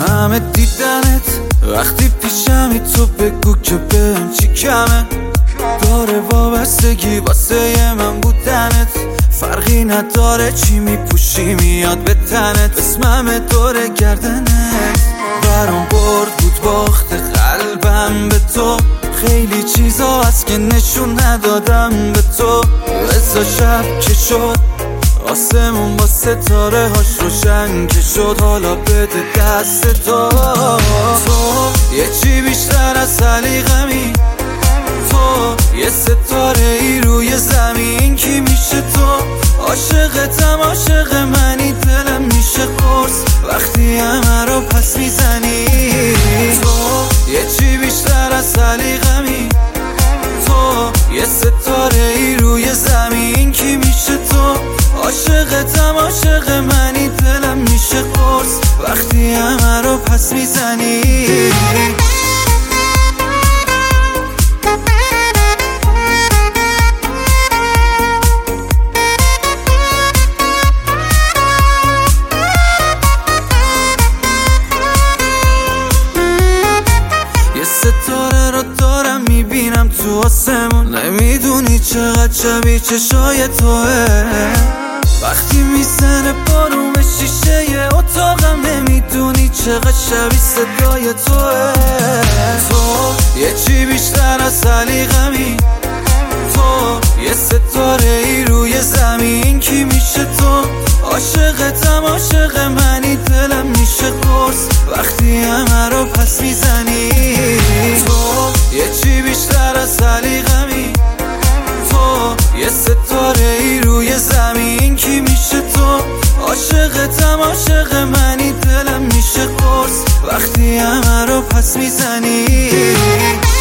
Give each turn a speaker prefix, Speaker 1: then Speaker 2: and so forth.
Speaker 1: همه دیدنت وقتی پیشمی، تو بگو که بهم چی کمه. داره وابستگی واسه من بودنت، فرقی نداره چی میپوشی میاد به تنت. اسمم دور گردنت برام برد بود باخت قلبم به تو. خیلی چیزا هست که نشون ندادم به تو. بزا شب که شد آسمون با ستاره هاش روشن که شد، حالا بده دست تو. تو یه چی بیشتر از سلیقمی، تو یه ستاره ای روی زمین. کی میشه تو؟ عاشقتم عاشق منی، دلم میشه قرص وقتی همه رو پس میزنی. تو یه چی بیشتر از سلیقمی، تو یه ستاره ای روی زمین. کی میشه تو؟ عاشقتم عاشق منی، دلم میشه قرص وقتی همه رو پس میزنی. ستاره رو دارم میبینم تو آسمون، نمیدونی چقدر شبیه چشای توه. وقتی میزنه بارون به شیشه اتاقم، نمیدونی چقدر شبیه صدای توه. تو یه چی بیشتر از سلیقمی، تو یه ستاره ای روی زمین. کی میشه تو؟ عاشقتم عاشق منی، دلم میشه قرص وقتی همه رو پس میزنی. تو یه چی بیشتر از سلیقمی، تو یه ستاره ای روی زمین. کی میشه تو؟ عاشقتم عاشق منی، دلم میشه قرص وقتی همه رو پس میزنی.